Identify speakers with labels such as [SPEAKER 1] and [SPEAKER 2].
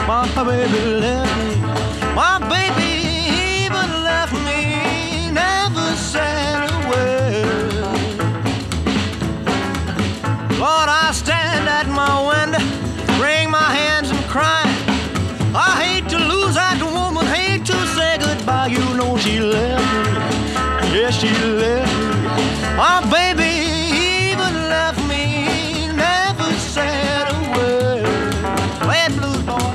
[SPEAKER 1] My baby left me. My baby even left me. Never said a word. Lord, I stand at my window, wring my hands and cry. I hate to lose that woman, hate to say goodbye. You know she left me. Yes, she left me. My baby